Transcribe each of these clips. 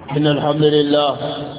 إن الحمد لله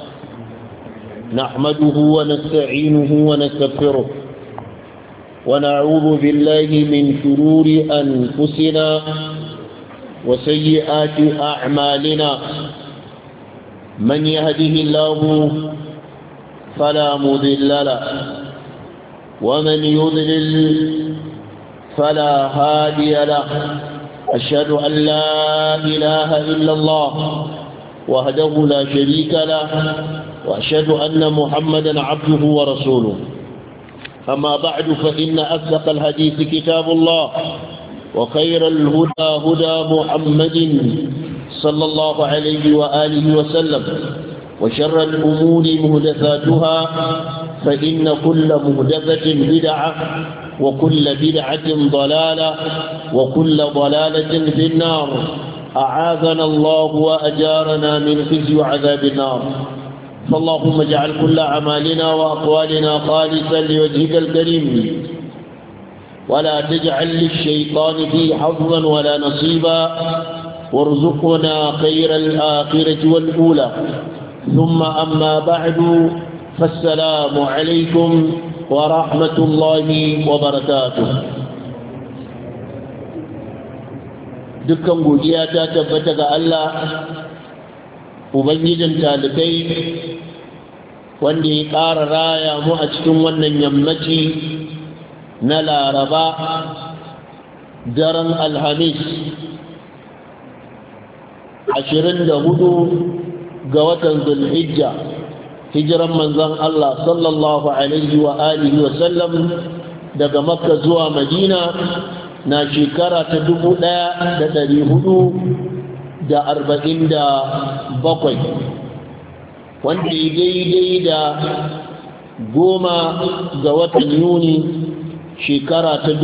نحمده ونستعينه ونستغفره ونعوذ بالله من شرور أنفسنا وسيئات أعمالنا من يهده الله فلا مضل له ومن يضلل فلا هادي له أشهد أن لا إله إلا الله وحده لا شريك له وأشهد أن محمدا عبده ورسوله أما بعد فإن أصدق الحديث كتاب الله وخير الهدى هدى محمد صلى الله عليه وآله وسلم وشر الأمور مهدثاتها فإن كل مهدثة بدعة وكل بدعة ضلالة وكل ضلالة في النار أعاذنا الله وأجارنا من خزي وعذاب النار فاللهم اجعل كل أعمالنا وأقوالنا خالصا لوجهك الكريم ولا تجعل للشيطان فيه حظا ولا نصيبا وارزقنا خير الآخرة والأولى ثم أما بعد فالسلام عليكم ورحمة الله وبركاته dukkan godiya ta tabbata ga Allah ubangijin talikai wanda ya ƙara raya mu a cikin wannan yammaci na Laraba daren Alhamis 24 ga watan Zulhijja hijiran manzon Allah sallallahu alaihi wa alihi wa sallam daga Makka zuwa Madina na shekara ta 1447 wanda ya daidai da 10 ga watan Yuni shekara ta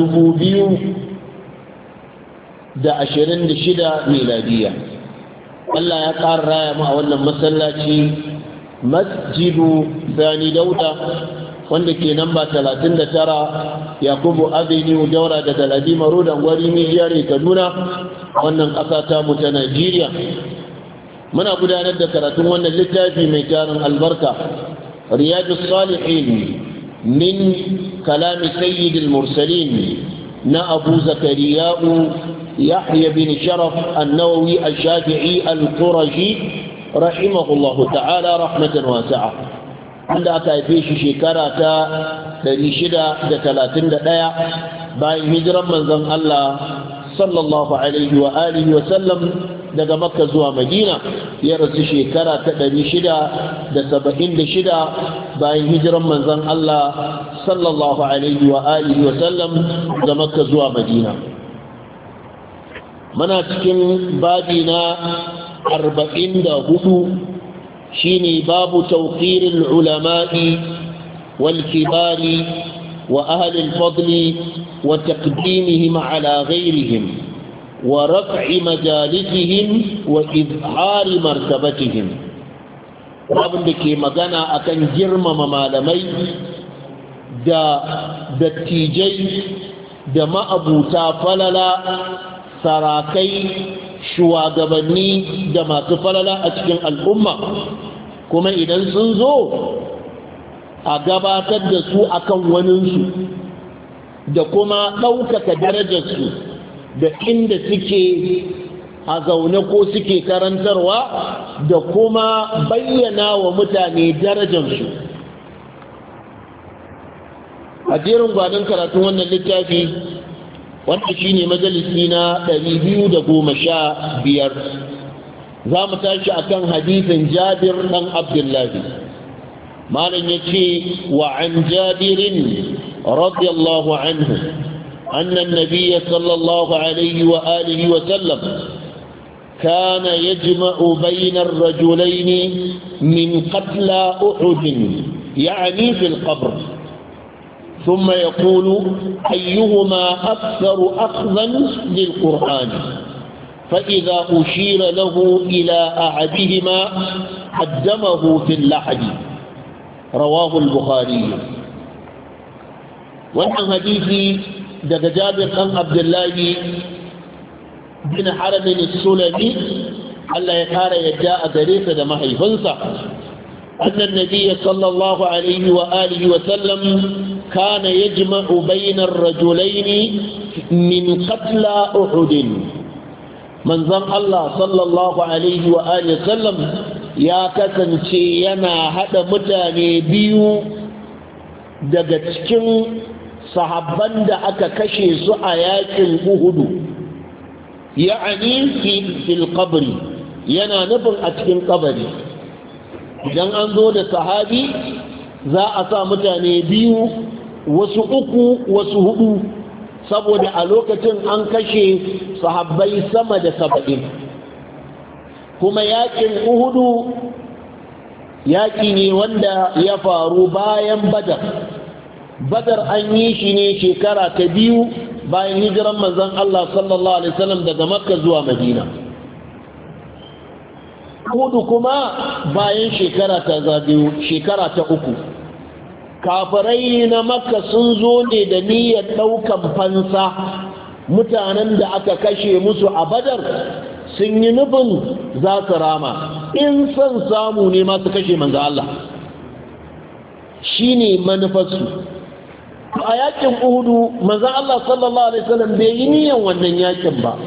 2026 miladiya. Allah ya ƙara raya mu a wannan masallaci masjidu Sani Dauda wanda ke namba 39 Yakubu Avenue Daura daga Ladima Road Angwari Mijiyar Kaduna wannan ƙasa ta mu ta Najeriya. Muna gudanar da karatun wannan littafi mai tarin albarka Riyadus Salihin min kalami Sayyidil Mursalin na Abu Zakariya Yahya bin Sharaf An-Nawawi Ash-Shafi'i Al-Qurashi rahimahullahu ta'ala rahmatan wasi'a wanda aka haife shi shekara ta 631 bayan hijiran manzon Allah sallallahu alaihi wa alihi wa sallam daga Makka zuwa Madina ya rasu shekara ta 676 bayan hijiran manzon Allah sallallahu alaihi wa alihi wa sallam daga Makka zuwa Madina. Muna cikin babi na 44 shine babu tawqiril ulama'i wal kibari wa ahli al-fadli wa taqdimihim ala ghayrihim wa raf'i majalisihim wa izhari martabatihim. Babin da ke magana akan girmama malamai da dattijai da ma'abuta falala sarakai shugabanni da masu falala a cikin al'umma kuma idan sun zo a gabatar da su akan waninsu da kuma ɗaukaka darajarsu da inda suke a zaune ko suke karantarwa da kuma bayyana wa mutane darajarsu. A jerin gwanon karatun wannan littafi wanda shi ne majalisi na 215 za mu tashi a kan hadisin Jabir ɗan Abdullahi. Malam ya ce wa an Jabirin radiyallahu anhu annan nabiya sallallahu alaihi wa alihi wa sallam kana yajma'u bayna ar-rajulayn min qatla Uhud yani fil qabr ثم يقول أيهما أكثر أخذا للقرآن فإذا أشير له إلى أحدهما قدمه في اللحد رواه البخاري. wannan hadisi daga Jabir ɗan Abdullahi bin Haramin Sulami Allah ya kara yadda a gare sa da mahaifinsa annan nabiyyi sallallahu alaihi wa alihi wa sallam kana yajma'u bayna ar-rajulayn min qatla uhud manzon Allah sallallahu alaihi wa alihi wa sallam ya kasance yana hada mutane biyu daga cikin sahabban da aka kashe su a yakin uhudu ya'ani fil qabri yana nufin a cikin kabari idan an zo da sahabi za a sa mutane biyu wasu uku wasu hudu saboda a lokacin an kashe sahabbai sama da 70 kuma yakin uhudu yaki ne wanda ya faru bayan badar an yi shi ne shekara ta 2 bayan hijiran manzon Allah sallallahu alaihi wasallam daga makka zuwa madina uhudu kuma bayan shekara ta zagayo shekara ta 3 kafirai na makka sun zo ne da niyyar daukan fansa mutanen da aka kashe musu a badar sun yi nufin za su rama in son samu ne masu kashe manzo Allah shi ne manufarsu a yakin uhudu manzo Allah sallallahu alaihi wasallam bai yi niyan wannan yakin ba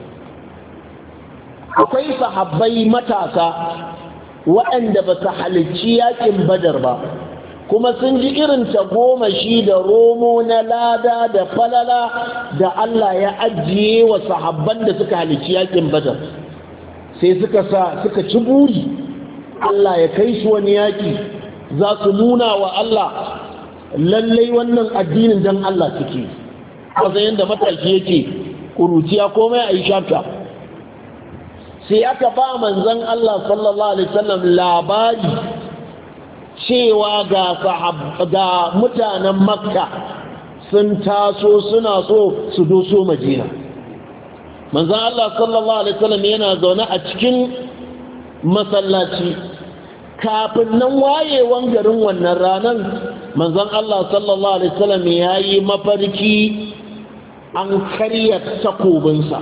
akwai sahabbai matasa waɗanda ba su halicci yakin badar ba kuma sun ji irin tagomashi da romo na lada da falala da Allah ya ajiye wa sahabban da suka halicci yakin badar sai suka ci buri Allah ya kai su wani yaki za su nuna wa Allah lallai wannan addinin dan Allah suke kaza yanda mataki yake kuruciya komai a yi shafta sai aka ba manzon Allah sallallahu alaihi wasallam labari cewa ga mutanen makka sun taso suna so su doso madina manzon Allah sallallahu alaihi wasallam yana zaune a cikin masallaci kafin nan wayewan garin wannan ranar manzon Allah sallallahu alaihi wasallam yayi mafarki an karya takobinsa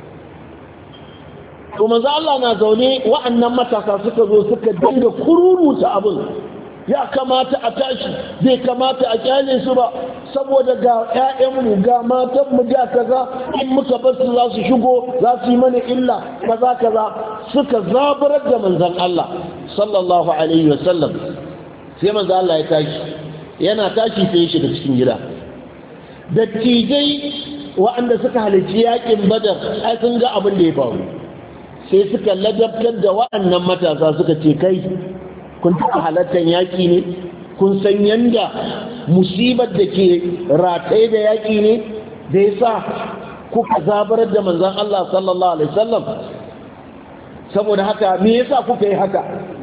to manzon Allah na zaune wa'annan matasa suka zo suka dinga kururuta abin ya kamata a tashi bai kamata a kyale su ba saboda ga ƴaƴanmu ga matanmu ga kaza in muka bar su za su shigo za su yi mana illa kaza suka zabarar da manzon Allah sallallahu alaihi wasallam sai manzon Allah ya tashi yana tashi sai ya shiga cikin gida dattijai waɗanda suka halarci yakin badar ai sun ga abin da ya faru sai suka ladabtar da waɗannan matasa suka ce kai kun taɓa halartar yaƙi ne kun san yanda musibar da ke rataye da yaƙi ne da ya sa kuka zabarar da manzan Allah sallallahu alaihi wasallam saboda haka me yasa kuka yi haka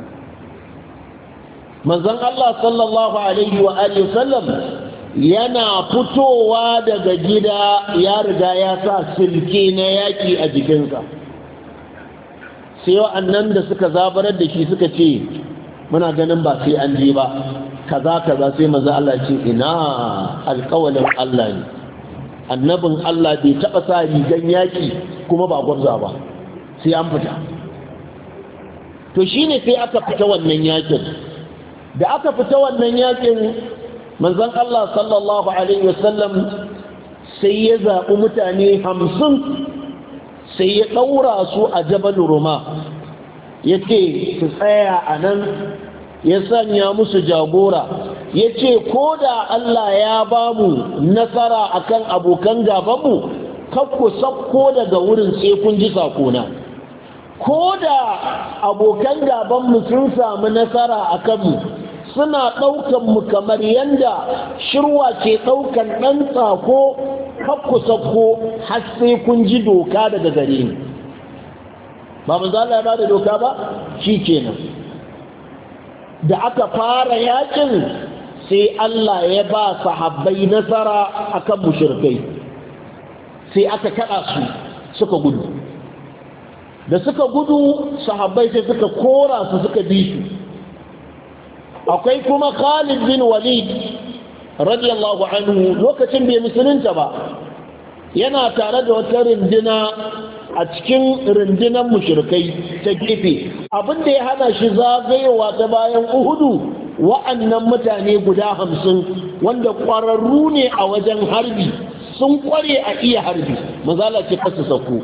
manzan Allah sallallahu alaihi wa alihi wasallam yana fitowa daga gida ya riga ya sa silke na yaƙi a jikinsa sai wa'annan da suka zabarar da shi suka ce muna ganin ba sai an je ba kaza sai manzo Allah ce ina alƙawalin Allah ne annabin Allah bai taɓa sa rigan yaƙi kuma ba gwamza ba sai an fita to shine sai aka fita wannan yaƙin da aka fita wannan yaƙin manzon Allah sallallahu alaihi wasallam sai ya zaɓi mutane 50 sai ya ɗaura su a Jabal Ruma ya ce su tsaya a nan ya sanya musu jagora ya ce ko da Allah ya ba mu nasara akan abokan gabanmu kakku sakko daga wurin sai kun ji sakona ko da abokan gabanmu sun samu nasara a kanmu suna ɗaukanmu kamar yadda shirwa ke ɗaukan ɗan tsako kakku sakko har sai kun ji doka daga gare ni ba manzo Allah ya bada doka ba kenan. Da aka fara yakin sai Allah ya ba sahabbai nasara akan mushrikai sai aka kada su suka gudu da suka gudu sahabbai sai suka kora su suka bi su akwai kuma Khalid bin Walid radiyallahu anhu lokacin bai musulunta ba yana tare da wata rindina a cikin rundunar mushrikai ta gefe. Abin da ya hana shi zagayowa ta bayan Uhudu wa'annan mutane guda 50 wanda ƙwararru ne a wajen harbi, sun ƙware a iya harbi, mazala ce kasu sauko.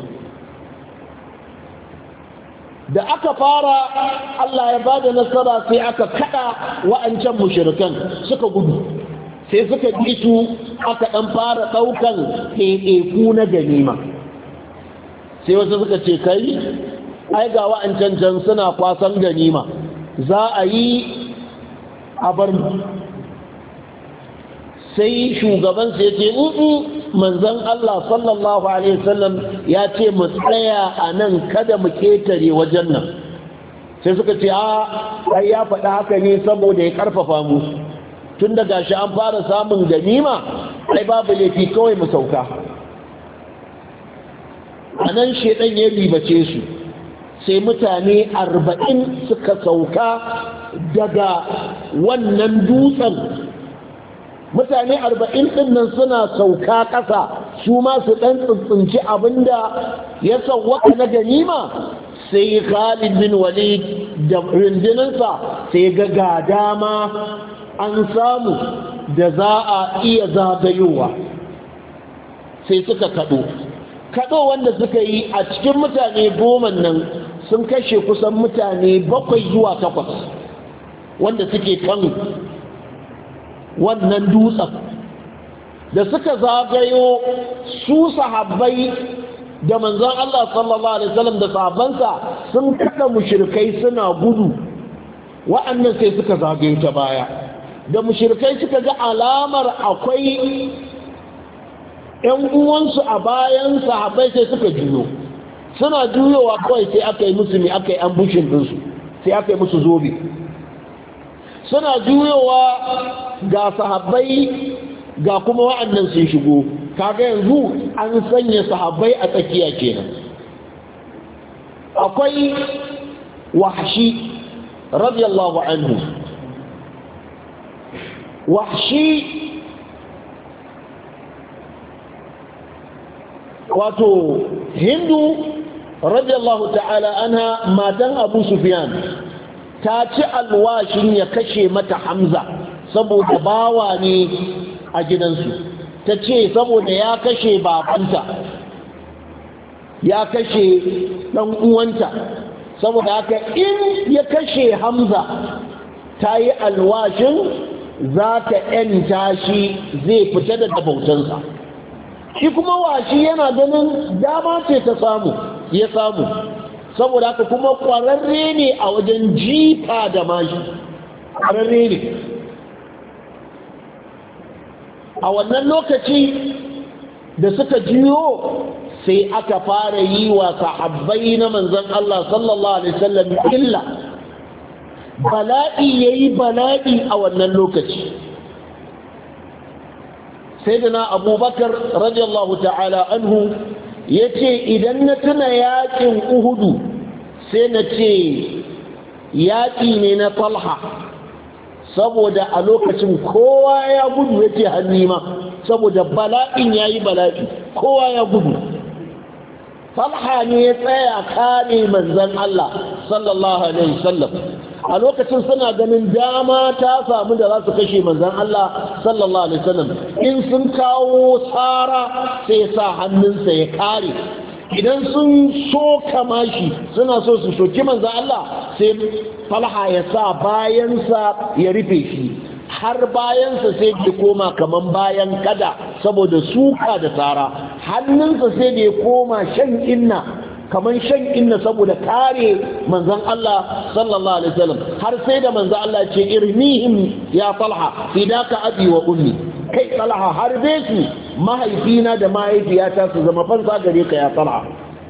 Da aka fara Allah ya bada nasara sai aka kada wa'ancan mushrikan suka gudu, sai suka bi su aka dan fara daukan ɗaiɗaiku na ganima. Sai wasu suka ce kai ai ga wa'ancan can suna kwasan ganima, za a yi a bar mu. Sai shugaban sai ce manzon Allah sallallahu alaihi wasallam ya ce mu tsaya a nan kada mu ketare wajen nan. Sai suka ce ai ya faɗa haka ne saboda ya karfafa mu, tun da gashi an fara samun ganima ai babu laifi kawai mu sauka. A nan shedan ya ribace su, sai mutane 40 suka sauka daga wannan dutsen. Mutane 40 ɗin nan suna sauka ƙasa su ma su ɗan tsintsinci abinda ya sauwaka na ganima. Sai Khalid bin Walid da rundunansa sai ga dama an samu da za a iya zagayowa, sai suka kaɗo wanda suka yi a cikin mutane 10 nan sun kashe kusan mutane 7 zuwa 8 wanda suke kan wannan dutsen. Da suka zagayo su sahabbai da manzon Allah sallallahu alaihi wasallam da sahabbansa sun kada mushrikai suna gudu, wa'annan sai suka zagayo ta baya. Da mushrikai suka ga alamar akwai ƴan uwansu a bayan sahabbai sai suka juyo, suna juyowa kawai sai aka yi musu aka yi ambushin ɗinsu, sai aka yi musu zobe. Suna juyowa ga sahabbai ga kuma wa'annan sun shigo, kaga yanzu an sanya sahabbai a tsakiya kenan. Akwai Wahshi radiyallahu anhu. Wahshi wato Hindu radiyallahu ta'ala anha matan Abu Sufyan ta ci alwashin ya kashe mata Hamza saboda bawa ne a gidansu. Ta ce saboda ya kashe babanta, ya kashe ɗan uwanta, saboda haka in ya kashe Hamza ta yi alwashin za ta ‘yanta shi zai fita daga bautansa. Shi kuma Washi yana ganin dama ce ta samu, ya samu, saboda haka kuma ƙwararre ne a wajen jifa da mashi, ƙwararre ne. A wannan lokaci da suka jiyo sai aka fara yi wa sahabbai na manzon Allah sallallahu alaihi wasallam illa. Bala'i yayi bala'i a wannan lokaci. Sayyidina Abubakar radiyallahu ta'ala anhu yace idan na tuna yakin Uhudu sai na ce yaki ne na Talha, saboda a lokacin kowa ya gudu yace hannima, saboda bala'in yayi bala'i, kowa ya gudu. Talha ne ya tsaya kare manzon Allah sallallahu alaihi wasallam. A lokacin suna ganin dama ta samu da za su kashe manzon Allah sallallahu alaihi wasallam. In sun kawo tsara sai sa hannunsa ya kare. Idan sun soka mashi suna so su soki manzon Allah sai Talha ya sa bayansa ya rufe shi, har bayansa sai ya koma kaman bayan kada saboda suka da tsara. Hannunsa sai da ya koma shan inna, kaman shan inna saboda kare manzon Allah sallallahu alaihi wasallam. Har sai da manzon Allah ce irmihim ya Talha fidaka abi wa ummi, kai Talha harbe su, mahaifina da mahaifiyata su zama fansa gare ka ya Talha.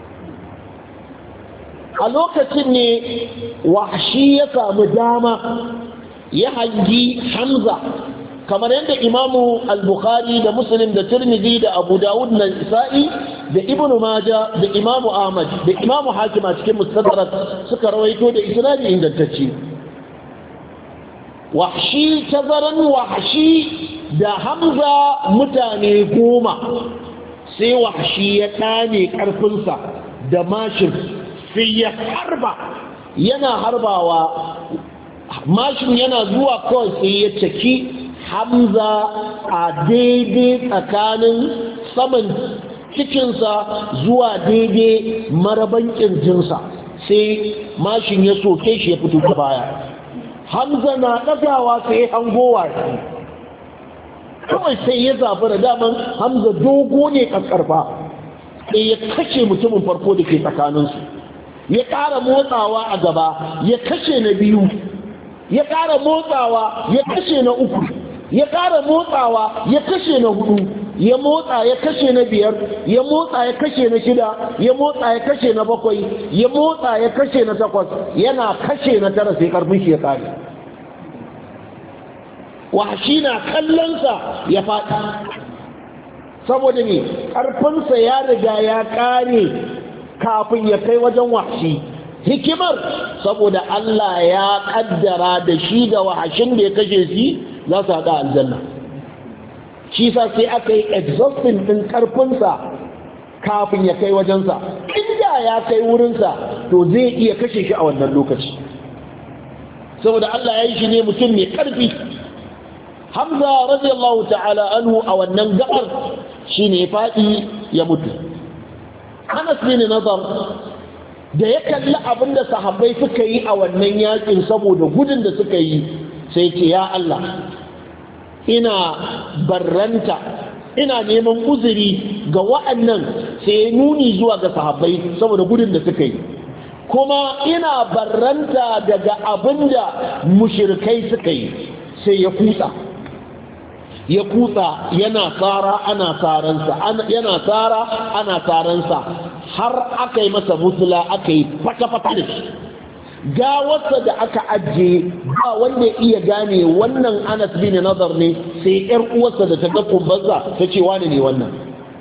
A lokacin ne Wahshi ya samu dama ya hangi Hamza, kamar yadda Imamu al-Bukhari da Muslim da Tirmidhi da Abu Dawud da Isa'i da Ibn Majah da Imamu Ahmad da Imamu Hakim a cikin Mustadrak suka rawaito da isnadi ingantacce. Wahshi, tazaran Wahshi da Hamza mutane 10 sai wahshi ya ɗane ƙarfinsa da mashin sai ya harba, yana harbawa mashin yana zuwa kawai sai ya caki Hamza a daidai tsakanin saman cikinsa zuwa daidai maraban ƙirjinsa, sai mashin ya soke shi ya fito ta baya. Hamza na ɗagawa sai hangowa kawai sai ya zafi da daman Hamza dogo ne ƙasƙarfa, sai ya kashe mutumin farko da ke tsakaninsu, ya ƙara motsawa a gaba ya kashe na biyu, ya ƙara motsawa ya kashe na uku, ya ƙara motsawa ya kashe na hudu, ya motsa ya kashe na biyar, ya motsa ya kashe na shida, ya motsa ya kashe na bakwai, ya motsa ya kashe na takwas, yana kashe na tara sai karfin shi ya kare. Wahshi na kallonsa ya faɗi saboda ne ƙarfinsa ya riga ya kare kafin ya kai wajen wahshi. Hikimar saboda Allah ya kaddara da shi da wahashin da ya kashe shi za su haɗa aljanna, shi sa sai aka yi exhausting ɗin ƙarfinsa kafin ya kai wajensa. Inda ya kai wurinsa to zai iya kashe shi a wannan lokaci, saboda Allah ya yi shi ne mutum mai ƙarfi. Hamza radiyallahu ta'ala anhu a wannan gabar shi ne faɗi ya mutu. Anas bin Nadar da ya kalli abinda sahabbai suka yi a wannan yakin saboda gudun da suka yi, sai ce ya Allah ina barranta, ina neman uzuri ga wa'annan, sai ya nuni zuwa ga sahabbai saboda gudun da suka yi, kuma ina barranta daga abinda mushrikai suka yi. Sai ya kutsa yana tsara ana tsaransa, yana tsara ana tsaransa, har aka yi masa musula, aka yi fata-fata da shi. Gawarsa da aka ajiye ba wanda ya iya gane wannan Anas bin Nadar ne, sai yar uwarsa da ta ga kumbansa ta ce wani ne wannan.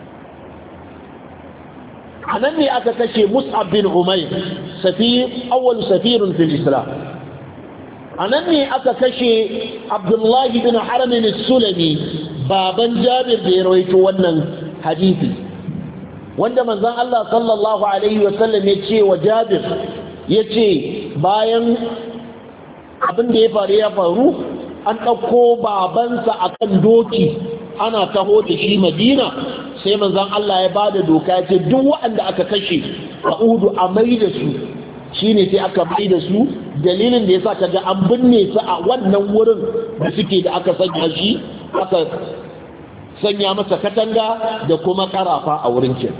Anan ne aka kashe Mus'ab bin Umayr, awwal safirun fil Islam. Anan ne aka kashe Abdullahi bin Haram as-Sulami, baban Jabir da ya rawaito wannan hadisi, wanda manzon Allah sallallahu alaihi wasallam ya ce wa Jabir, ya ce bayan abin da ya faru an ɗauko babansa a kan doki ana taho da shi Madina, sai manzon Allah ya ba da doka ya ce duk waɗanda aka kashe a Uhudu a mai da su, shi ne sai aka mai da su. Dalilin da ya sa kaga an binne su a wannan wurin da suke da aka sanya shi, aka sanya masa katanga da kuma karafa a wurin kin.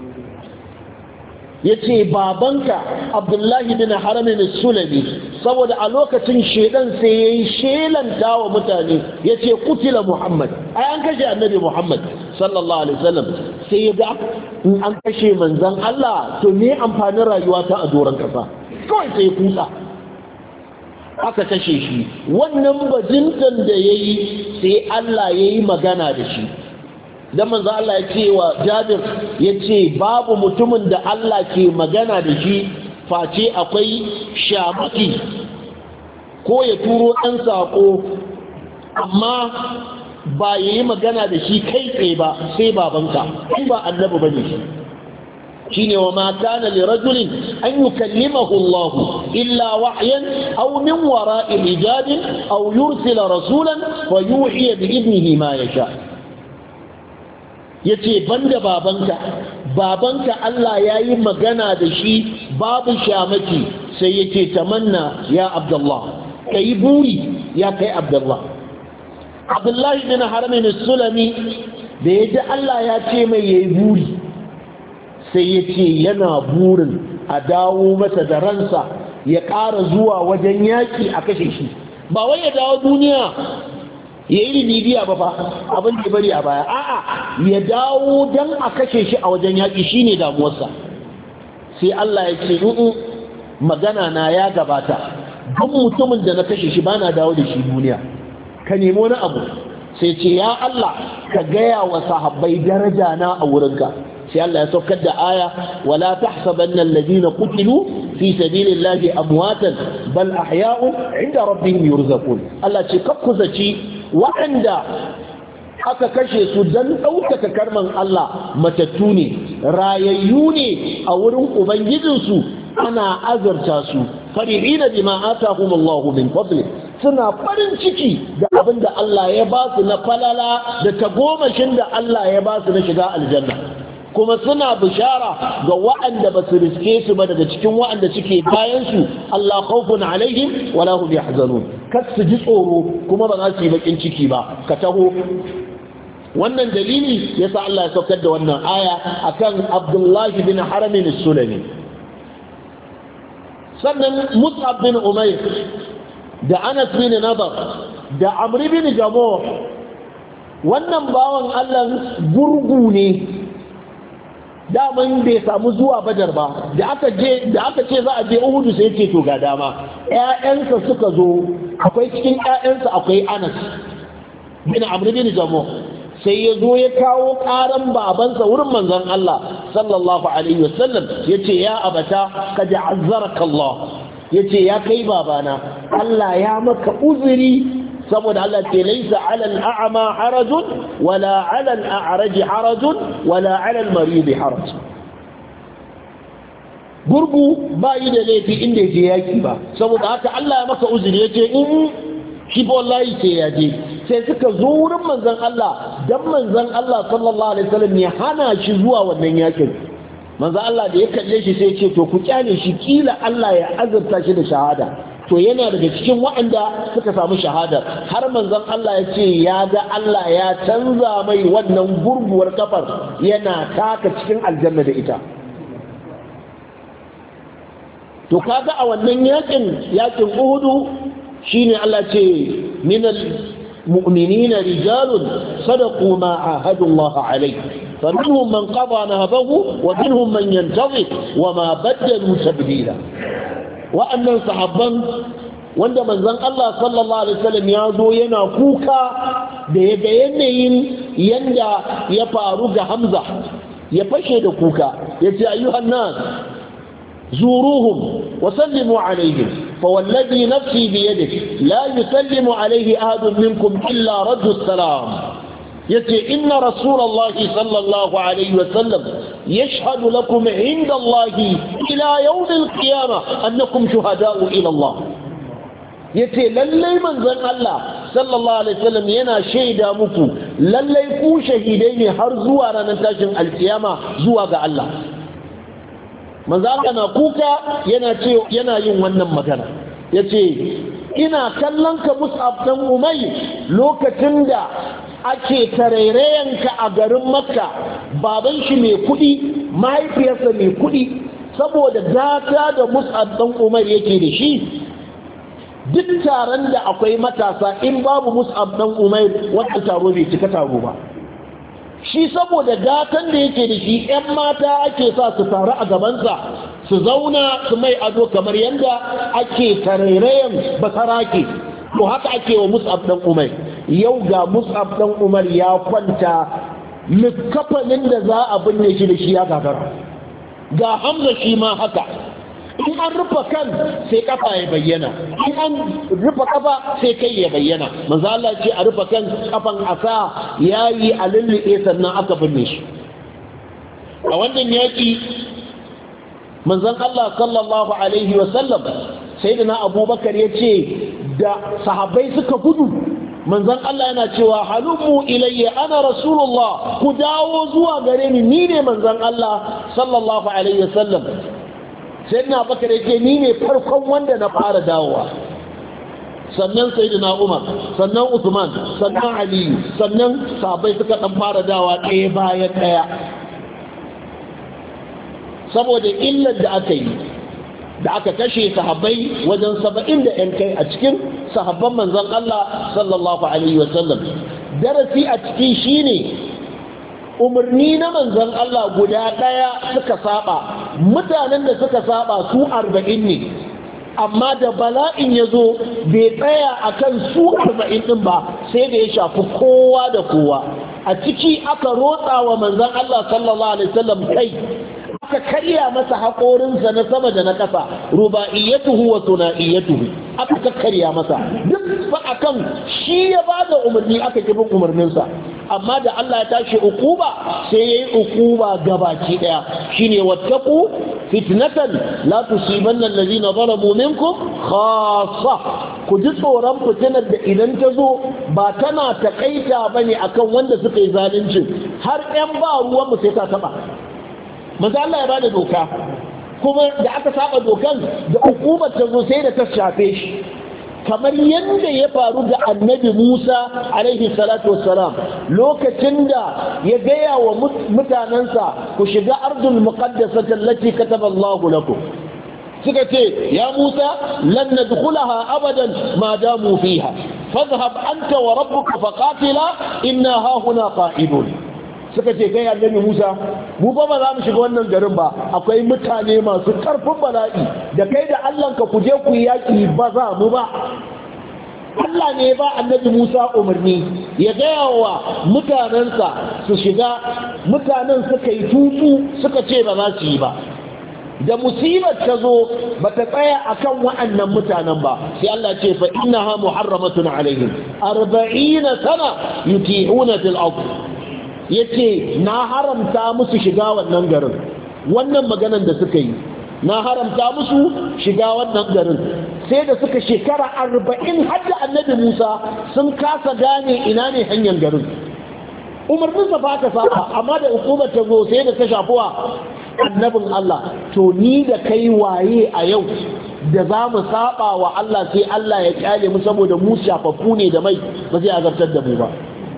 Ya ce babanka Abdullahi bin Haramin Sulami, saboda a lokacin shedan sai ya yi shelanta wa mutane ya ce kutila Muhammad, ai an kashe annabi Muhammad sallallahu alaihi wasallam. Sai ya ga in an kashe manzan Allah to me amfanin rayuwa ta a doron kasa, kawai sai kusa aka kashe shi. Wannan bajintan da ya yi sai Allah ya yi magana da shi, dan manzo Allah ya ce wa Jabir, ya ce babu mutumin da Allah ke magana da shi face akwai shamaki ko ya turo ɗan saƙo, amma ba ya yi magana da shi kai tsaye ba sai babanka, in ba annabi bane shi. shine wa ma kana li rajulin an yukallimahu Allah illa wahyan aw min wara'i hijabin aw yursila rasulan fa yuhiya bi idnihi ma yasha. yace banda babanka Allah yayi magana da shi babu shamaki, sai yace tamanna ya Abdullah, kai buri ya kai Abdullah. Abdullahi bin Haramin Sulami da yaji Allah ya ce mai yayi buri, sai ya ce yana burin a dawo masa da ransa ya ƙara zuwa wajen yaƙi a kashe shi, ba wai ya dawo duniya ya yi libiya ba fa abin da bari a baya, a'a ya dawo don a kashe shi a wajen yaƙi shine damuwarsa. Sai Allah ya ce magana na ya gabata, don mutumin da na kashe shi bana dawo da shi duniya, ka nemi wani abu. Sai ce ya Allah ka gaya wa sahabbai daraja na a wurinka. sai Allah ya saukar da aya wala tahsabanna alladhina qutilu fi sabilillahi amwatan bal ahya'un 'inda rabbihim yurzaqun. Allah ce kakkuzaci waɗanda aka kashe su don ɗaukaka karman Allah matattu ne rayayyu ne a wurin ubangijinsu ana azarta su farihina bima atahum Allah min fadli suna farin ciki da abin da Allah ya ba su na falala da tagomashin da Allah ya ba su na shiga aljanna kuma suna bishara ga waɗanda ba su riske su ba daga cikin waɗanda suke bayansu Allah khawfun alaihim wala hum yahzanun kas su ji tsoro kuma ba za su yi bakin ciki ba ka taho wannan dalili yasa Allah ya saukar da wannan aya akan Abdullahi bin Haramin Sulami sannan Mus'ab bin Umayr da Anas bin Nadar da Amr bin Jamuh wannan bawan Allah gurgu ne daman bai samu zuwa Badar ba da aka ce za a je Uhud sai ce to ga dama ƴaƴansa suka zo akwai cikin ƴaƴansa akwai Anas bin Amr bin Jamuh sai ya zo ya kawo ƙaran babansa wurin manzon Allah sallallahu alaihi wasallam yace ya abata kad azzaraka Allah yace ya kai babana Allah ya maka uzuri saboda Allah ce laisa ala al-a'ma harajun wala ala al-a'raj harajun wala ala al-marid haraj gurgu ba yi da laifi inda yake yaki ba saboda haka Allah ya maka uzuri yace in shi wallahi sai ya je sai suka zo wurin manzon Allah dan manzon Allah sallallahu alaihi wasallam ya hana shi zuwa wannan yakin manzon Allah da ya kalle shi sai ya ce to ku kyale shi kila Allah ya azurta shi da shahada to yana daga cikin waɗanda suka samu shahada har manzon Allah ya ce ya ga Allah ya canza mai wannan gurguwar kafar yana taka cikin aljanna da ita to kaga a wannan yakin Uhud shine Allah ce minal mu'minina rijalun sadaqu ma ahadu Allah alayhi فمنهم من قضى نهبه ومنهم من ينتظر وما بدلوا تبديلا wa'annan sahabban wanda manzon Allah sallallahu alaihi wasallam ya zo yana kuka da yaga yanayin yanda ya faru ga Hamza ya fashe da kuka yace ayyuhan nas zuruhum wa sallimu alaihim fa wallazi nafsi bi yadihi la yusallimu alaihi ahadun minkum illa raddu salam yace inna rasulullahi sallallahu alaihi wasallam yashhadu lakum inda Allah ila yawm al-qiyamah annakum shuhada'u ila Allah yace lallai manzon Allah sallallahu alaihi wasallam yana shaida muku lallai ku shahidai ne har zuwa ranar tashin alkiyama zuwa ga Allah manzon Allah na kuka yana yin wannan magana yace ina kallon ka Mus'ab dan Umayr lokacin da ake tarairayanka a garin Makka baban shi mai kudi mahaifiyarsa mai kudi saboda gata da Mus'ab dan Umayr yake da shi duk taron da akwai matasa in babu Mus'ab dan Umayr wannan taro bai cika taro ba shi saboda gatan da yake da shi 'yan mata ake sa su taru a gabansa su zauna su mai ado kamar yadda ake tarairayan basarake to haka ake wa Mus'ab dan Umar yau ga Mus'ab dan Umar ya kwanta likafanin da za a binne shi da shi ya gagara ga Hamza shi ma haka in an rufe kan sai kafa ya bayyana in an rufe kafa sai kai ya bayyana manzo Allah ce a rufe kan kafan asa yayi a lullube sannan aka binne shi a wannan yaki manzon Allah sallallahu alaihi wasallam sayyidina Abubakar yace da sahabbai suka gudu manzon Allah yana cewa halumu ilayya ana rasulullah ku dawo zuwa gare ni ne manzon Allah sallallahu alaihi wasallam sayyidina Abubakar yake ni ne farkon wanda na fara dawowa sannan sayyidina Umar sannan Uthman sannan Ali sannan sahabbai suka dan fara dawowa ɗaya bayan ɗaya saboda illar da aka yi da aka kashe sahabbai wajen 70 da yan kai a cikin sahabban manzon Allah sallallahu alaihi wasallam darasi a cikin shine umarni na manzon Allah guda daya suka saba mutanen da suka saba su 40 ne amma da bala'in yazo bai tsaya akan su 40 din ba sai da ya shafi kowa da kowa a ciki aka rotsa wa manzon Allah sallallahu alaihi wasallam kai aka karya masa haƙorinsa na sama da na ƙasa rubaiyatuhu wa tunaiyatuhu aka karya masa duk fa akan shi ya bada umarni aka kibin umarninsa amma da Allah ya tashi ukuba sai yayi ukuba gabaki daya shine wattaqu fitnatan la tusibanna allazina zalamu minkum khassa ku ji tsoron fitinar da idan ta zo ba tana takaita bane akan wanda suka yi zalunci har ƴan ba ruwan mu sai ta taba manzo Allah ya bada doka kuma da aka saba dokan da hukumar ta zo sai da ta shafe shi kamar yadda ya faru da annabi Musa alaihi salatu wassalam lokacin da ya gaya wa mutanensa ku shiga ardul muqaddasata allati kataba Allah lakum suka ce ya Musa lan nadkhulaha abadan ma damu fiha fadhhab anta wa rabbuka faqatila inna ha huna qa'idun suka ce kai annabi Musa mu ba za mu shiga wannan garin ba akwai mutane masu karfin bala'i da kai da Allahnka ku je ku yaki ba za mu ba Allah ne ba annabi Musa umarni ya gaya wa mutanensa su shiga mutanen suka yi tutsu suka ce ba za su yi ba da musibar ta zo ba ta tsaya akan wa'annan mutanen ba sai Allah ce fa innaha muharramatun alaihim 40 sana yutihuna fil ardh yace na haramta musu shiga wannan garin wannan maganan da suka yi na haramta musu shiga wannan garin sai da suka shekara 40 har da annabi Musa sun kasa gane ina ne hanyar garin umarnin sa ba ka saba amma da hukumar ta zo sai da ta shafuwa annabin Allah to ni da kai waye a yau da za mu saba wa Allah sai Allah ya kyale mu saboda mu shafaffu ne da mai ba zai azabtar da mu ba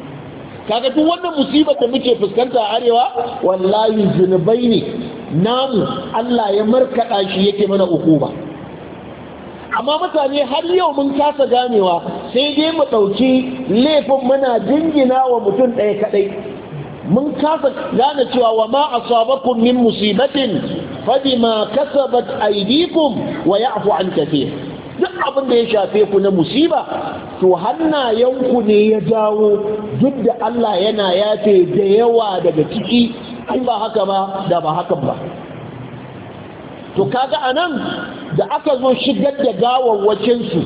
kaga duk wannan musibar da muke fuskanta a arewa wallahi zunubai ne namu Allah ya markada shi yake mana ukuba amma mutane har yau mun kasa ganewa sai dai mu dauki laifin muna jingina wa mutum ɗaya kadai mun kasa gane cewa wa ma asabakum min musibatin fadima kasabat aydikum wa ya'fu an kathir duk abin da ya shafe ku na musiba to hannayenku ne ya jawo duk da Allah yana yafe da yawa daga ciki in ba haka ba da ba hakan ba to kaga anan da aka zo shigar da gawawwacin su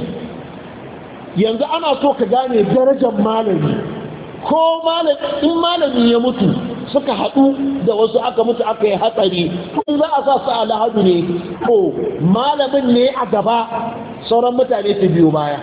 yanzu ana so ka gane darajar malami ko in malami ya mutu suka haɗu da wasu aka mutu aka yi hatsari in za a sa su alhadu ne ko malamin ne a gaba sauran mutane su biyo baya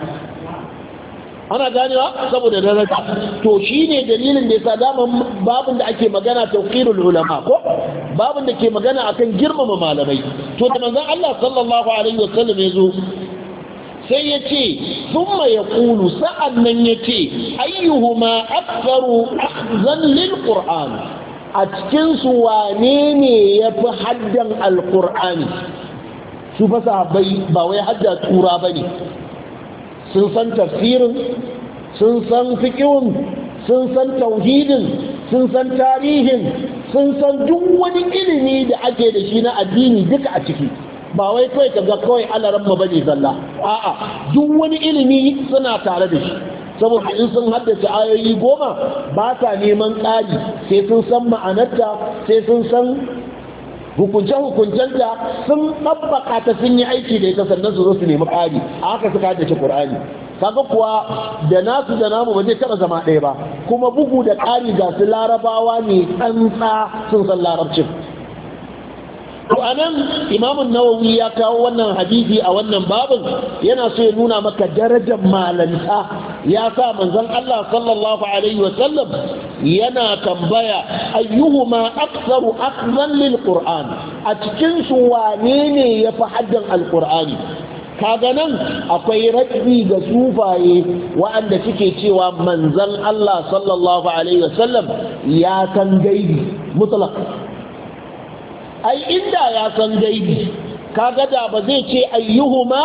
ana ganewa saboda daraja to shine dalilin da yasa daman babin da ake magana tawqirul ulama ko babin da ke magana akan girmama malamai to da manzon Allah sallallahu alaihi wasallam yazo sai yace thumma yaqulu sa'annan yace ayyuhuma aktharu akhzan lil qur'an a cikin su wane ne yafi haddan alqur'ani su fa sahabbai ba wai hadda tura bane sun san tafsirin sun san fiqhun sun san tauhidin sun san tarihin sun san duk wani ilimi da ake da shi na addini duka a ciki ba wai kawai kaga kawai alaran ma bane zalla a'a duk wani ilimi suna tare da shi saboda in sun haddace ayoyi 10 ba ta neman ƙari sai sun san ma'anarta sai sun san hukunce-hukuncenta sun ɗabbaka ta sun yi aiki da ita sannan su zo su nemi ƙari a haka suka haddace ƙur'ani kaga kuwa da nasu da namu ba zai taɓa zama ɗaya ba kuma bugu da ƙari ga su larabawa ne tsantsa sun san larabcin to anan imamun nawawi ya kawo wannan hadisi a wannan babin yana so ya nuna maka darajar malanta ya sa manzon Allah sallallahu alaihi wasallam yana tambaya ayyuhuma aktsaru akhzan lil qur'an a cikin su wane ne yafi haddan alqur'ani kaga nan akwai rabi ga sufaye waɗanda suke cewa manzon Allah sallallahu alaihi wasallam ya san gaibi mutlaq ai inda ya san gaibi kaga da ba zai ce ayyuhuma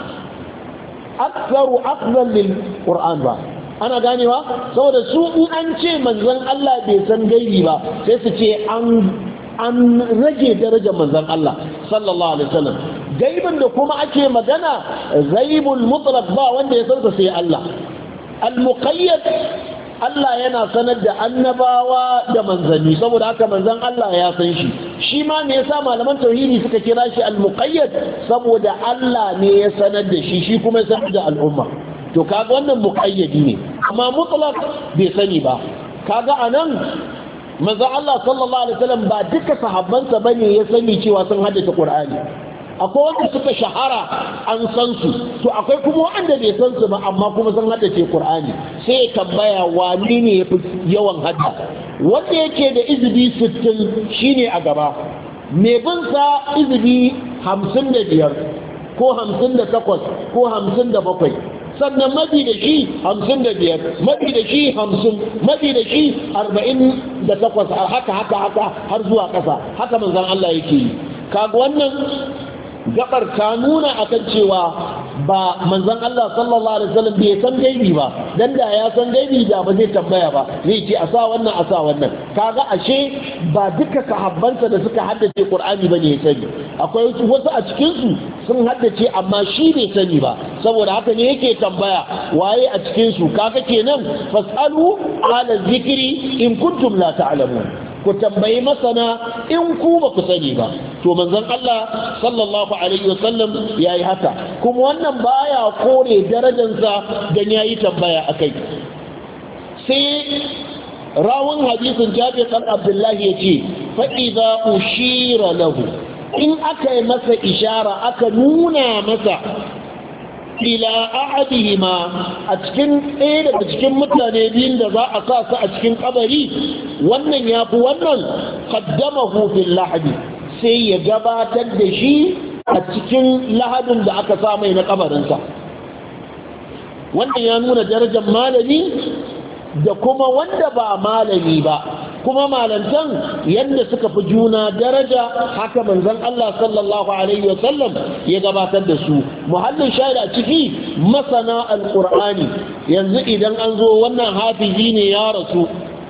aktsaru akhzan lil qur'an ba ana ganewa saboda su in an ce manzon Allah bai san gaibi ba sai su ce an rage darajar manzon Allah sallallahu alaihi wasallam gaibin da kuma ake magana ghaibul mutlaq ba wanda ya san sai Allah al muqayyad Allah yana sanar da annabawa da manzanni saboda haka manzon Allah ya san shi shi ma me yasa malaman tauhidi suka kira shi al-muqayyad saboda Allah ne ya sanar da shi shi kuma ya sanar da al'umma to kaga wannan muqayyadi ne amma mutlaq bai sani ba kaga anan manzo Allah sallallahu alaihi wasallam ba duka sahabbansa bane ya sani cewa sun haddace Qur'ani. Akwai wanda suka shahara an san su, to akwai kuma wanda bai san su ba amma kuma sun haddace Qur'ani. Sai ya tambaya wani ne yafi yawan hadda? Wanda yake da izibi 60 shine a gaba. Me bin sa izibi 55 ko 58 ko 57. Sannan mafi da shi 55, mafi da shi 50, mafi da shi 48, haka har zuwa ƙasa. Haka manzon Allah yake yi. Kaga wannan gabar ta nuna akan cewa ba manzon Allah sallallahu alaihi wasallam bai san gaibi ba, dan da ya san gaibi da ba zai tambaya ba, zai ce a sa wannan. Kaga ashe ba duka sahabbansa da suka haddace Qur'ani bane ya sani, akwai wasu a cikin su sun haddace amma shi bai sani ba, saboda haka ne yake tambaya waye a cikin su. Kaga kenan fasalu ala zikri in kuntum la ta'lamun, ku tambayi masana in ku ba ku sani ba. To manzon Allah sallallahu alaihi wasallam yayi haka, kuma wannan baya kore darajarsa dan yayi tambaya akai. Sai rawun hadisin Jabir bin Abdullah yace fa idza ushira lahu, in aka yi masa ishara aka nuna masa ila ahadihima a cikin ɗaya daga cikin mutane biyun da za a sa su a cikin kabari, wannan ya fi wannan qaddamahu fil lahadi, sai ya gabatar da shi a cikin lahadin da aka sa mai na kabarinsa. Wannan ya nuna darajar malami da kuma wanda ba malami ba, kuma malantan yadda suka fi juna daraja, haka manzon Allah sallallahu alaihi wasallam ya gabatar da su. Muhallin shahid a ciki masana alqur'ani. Yanzu idan an zo wannan hafizi ne ya rasu,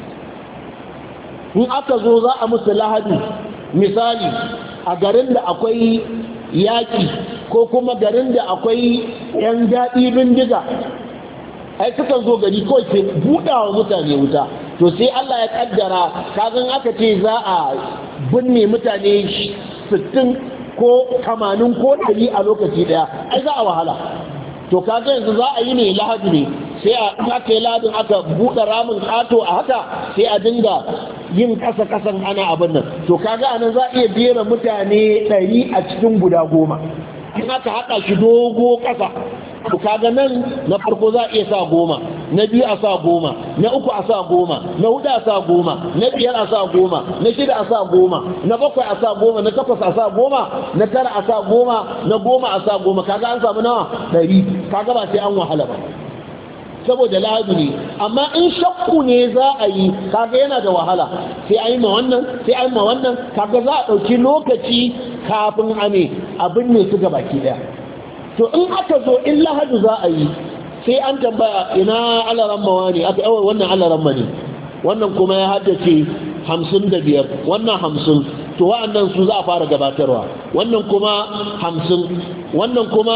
in aka zo za a musu lahadi, misali a garin da akwai yaƙi ko kuma garin da akwai 'yan daɗi bindiga, ai sukan zo gari kawai ke buɗawa mutane wuta. To sai Allah ya kaddara kazan aka ce za a binne mutane 60 ko 80 ko 100 a lokaci daya, ai za a wahala. To kaga yanzu za a yi ne lahadi ne, sai a aka yi lahadin aka buɗe ramin ƙato a haka, sai a dinga yin ƙasa-ƙasan ana abin nan. To kaga anan za a iya jera mutane 100 a cikin guda 10, in aka haɗa shi dogo ƙasa. To kaga nan na farko za a iya sa 10, na biyu a sa 10, na uku a sa 10, na hudu a sa 10, na biyar a sa 10, na shida a sa 10, na bakwai a sa 10, na takwas a sa 10, na tara a sa 10, na 10 a sa 10. Kaga an samu nawa 100. Kaga ba sai an wahala ba, saboda lahadi ne. Amma in shakku ne za a yi, kaga yana da wahala, sai a yi ma wannan sai a yi ma wannan, kaga za a ɗauki lokaci kafin abin ne su ga baki ɗaya. To in aka zo in lahadu za a yi, sai an tambaya ina alaran mawa ne, aka yawon wannan alaran ne, wannan kuma ya haddace 55, wannan 50, to wa'annan su za a fara gabatarwa, wannan kuma 50, wannan kuma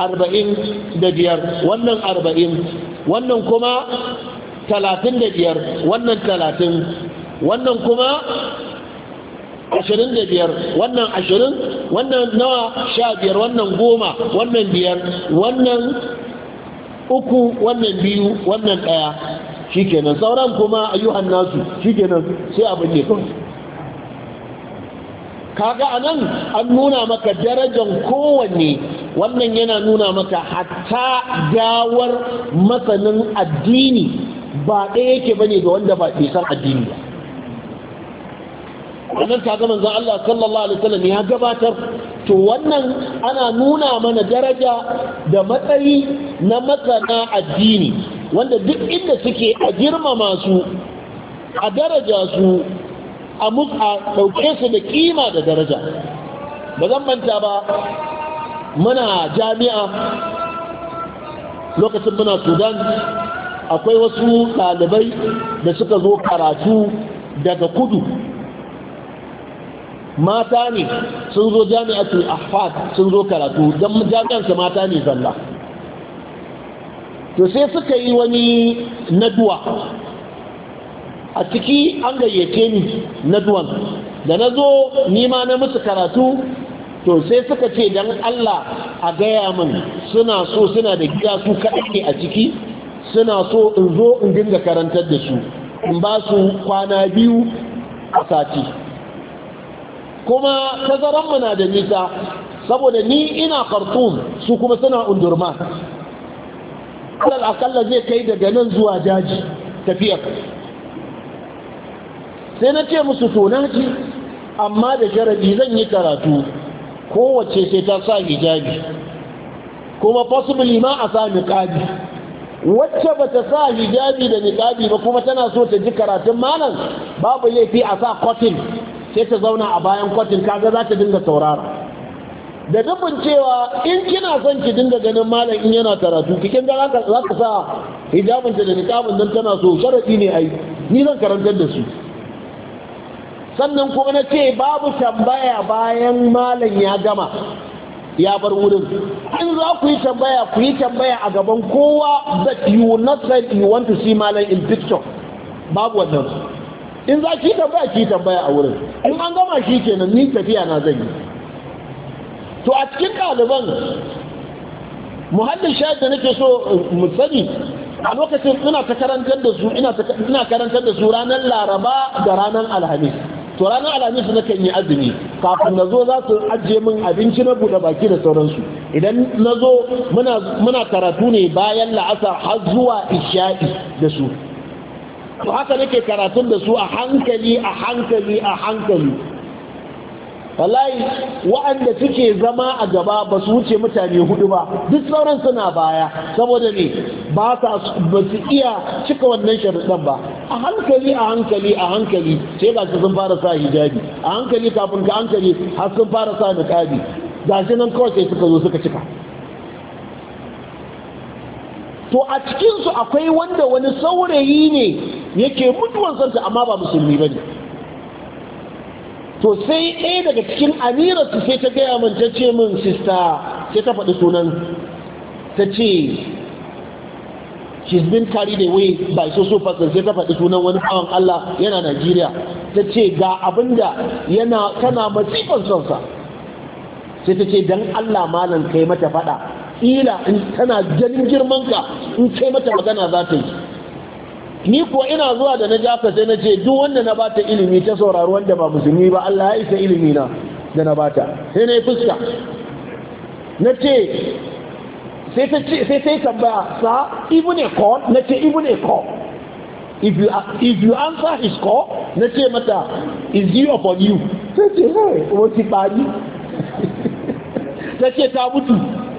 45, wannan 40, wannan kuma 35, wannan 30, wannan kuma 25, wannan 20, wannan nawa 15, wannan 10, wannan 5, wannan 3, wannan 2, wannan 1, shikenan. Sauran kuma ayyuhan nasu, shikenan sai abin ne kawai. Kaga anan an nuna maka darajar kowanne. Wannan yana nuna maka hatta gawar masanin addini ba ɗaya yake bane da wanda ba bai san addini ba. Wannan kaga manzon Allah sallallahu alaihi wasallam ya gabatar. To wannan ana nuna mana daraja da matsayi na masana addini, wanda duk inda suke a girmama su, a daraja su, a ɗauke su da kima da daraja. Ba zan manta ba, muna jami'a lokacin muna Sudan, akwai wasu ɗalibai da suka zo karatu daga kudu, mata ne sun zo jami'atul ahfad sun zo karatu, don jami'ansa mata ne zalla. To sai suka yi wani naduwa, a ciki an gayyace ni naduwan, da na zo nima na musu karatu. To sai suka ce don Allah a gaya min suna da gida su kaɗai ne a ciki, suna so in zo in dinga karantar da su. in ba su kwana 2 a sati. Kuma tazaranmu na da nisa saboda ni ina Khartoum su kuma suna Undurman. alal akalla zai kai daga nan zuwa daji tafiyar. Sai na ce musu to na ji, amma da sharadi zan yi karatu kowace sai ta sa hijabi, kuma possibly ma a sa niqabi. Wacce ba ta sa hijabi da niqabi ba kuma tana so ta ji karatun malam, babu laifi a sa cotton, sai ta zauna a bayan cotton, kaga za ta dinga saurara. Da dubin cewa in kina son ki dinga ganin malam in yana karatu, kikin ga za ka sa hijabinta da niqabin nan tana so, sharadi ne ai ni zan karantar da su. Sannan kuma na ce babu tambaya bayan malam ya gama ya bar wurin. In za ku yi tambaya a gaban kowa, that you will not say you want to see malam in picture. Babu wannan. In za ki tambaya a wurin. In an gama shi kenan ni tafiya na zan yi. To a cikin ɗaliban muhallin shahid da nake so mu sani, a lokacin ina karantar da su ranar Laraba da ranar Alhamis. To ranar Alhamis na kan yi azumi, kafin na zo za su ajiye min abinci na buɗe baki da sauransu. Idan na zo muna karatu ne bayan la'asar har zuwa isha'i da su. To haka nake karatun da su a hankali. Wallahi waɗanda suke zama a gaba ba su wuce mutane 4 ba, duk sauran suna baya, saboda ne ba su iya cika wannan sharuɗan ba. A hankali sai ga su sun fara sa hijabi, a hankali kafin ka hankali har sun fara sa niqabi, ga shi nan kawai sai suka zo suka cika. To a cikinsu akwai wanda wani saurayi ne yake mutuwan santa amma ba musulmi ba ne. To sai ɗaya daga cikin amirarsu sai ta gaya min, ta ce min sista, sai ta faɗi sunan, ta ce she's been carried away by so person, sai ta faɗi sunan wani bawan Allah yana Najeriya. Ta ce ga abinda tana masifan sonsa. Sai ta ce dan Allah malam kai mata faɗa, ila in tana ganin girmanka in kai mata magana za ta yi. Ni kuwa ina zuwa da na jafa sai na ce duk wanda na bata ilimi ta saurari wanda ba musulmi ba, Allah ya isa ilimi na da na bata. Sai na yi fuska na ce, sai ta yi tambaya, sa even a call? Na ce even a call. If you answer his call, na ce mata is he upon you? Sai ce hey, wata ɓari. Ta ce ta mutu.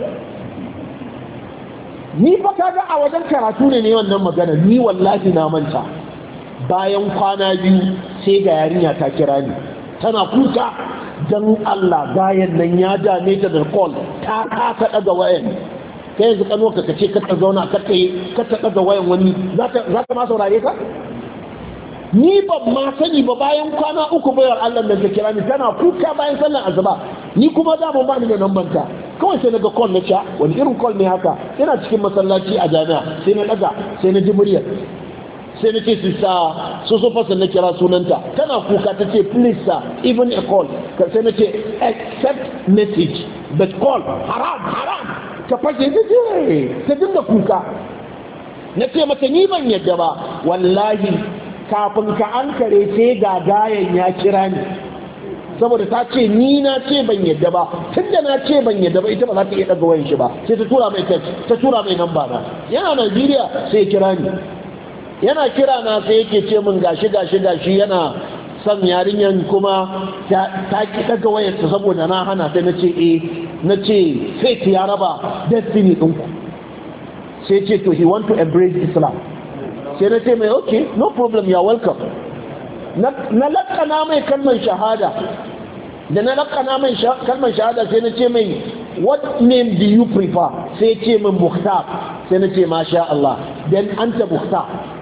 Ni fa kaga a wajen karatu ne wannan magana, ni wallahi na manta. Bayan kwana 2 sai ga yarinya ta kira ni, tana kuka dan Allah bayan nan ya dame ta da call, ta kasa daga wayan. Kai yanzu kano ka ce ka ta zauna ka ta daga wayan wani, za ka ma saurare ka? Ni ban ma sani ba, bayan kwana 3 bayar Allah da ta kira ni tana kuka bayan sallar asuba. Ni kuma da ban ba ni da nambanta. Kawai sai na ga call na ca, wani irin call ne haka, ina cikin masallaci a jami'a, sai na daga, sai na ji muryar, sai na ce su so fasa na kira sunanta, tana kuka ta ce please sir, even a call, sai na ce accept message but call haram, ta fashe ta dinga kuka. Na ce mata ni ban yadda ba, wallahi kafin ka ankare sai ga gayan ya kira ni, saboda ta ce ni na ce ban yadda ba, tunda na ce ban yadda ba ita ba za ta iya daga wayan shi ba, sai ta tura mai text, ta tura mai namba na, yana Najeriya sai ya kira ni, yana kira na sai yake ce min gashi yana son yarinyan kuma ta ki daga wayar ta saboda na hana, sai na ce fate ya raba destiny ɗinku. Sai ce to he want to embrace Islam. Sai na ce mai okay, no problem, you are welcome. Na lakana mai kalmar shahada, da na lakana mai kalmar shahada sai na ce mai what name do you prefer? Sai ce min Mukhtar. Sai na ce masha Allah, then anta Mukhtar.